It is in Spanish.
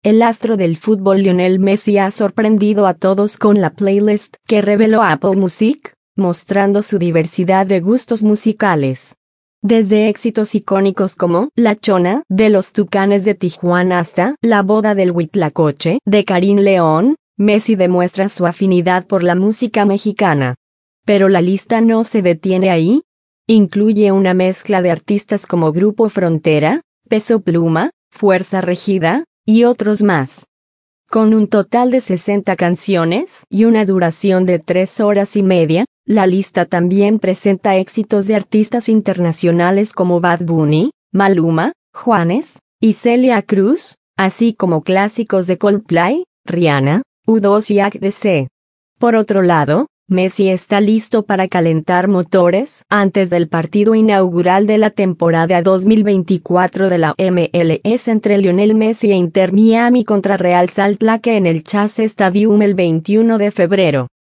el astro del fútbol Lionel Messi ha sorprendido a todos con la playlist que reveló Apple Music, mostrando su diversidad de gustos musicales. Desde éxitos icónicos como La Chona de los Tucanes de Tijuana hasta La boda del Huitlacoche de Karim León, Messi demuestra su afinidad por la música mexicana. Pero la lista no se detiene ahí. Incluye una mezcla de artistas como Grupo Frontera, Peso Pluma, Fuerza Regida, y otros más. Con un total de 60 canciones y una duración de 3 horas y media, la lista también presenta éxitos de artistas internacionales como Bad Bunny, Maluma, Juanes y Celia Cruz, así como clásicos de Coldplay, Rihanna, U2 y AC/DC. Por otro lado, Messi está listo para calentar motores antes del partido inaugural de la temporada 2024 de la MLS entre Lionel Messi e Inter Miami contra Real Salt Lake en el Chase Stadium el 21 de febrero.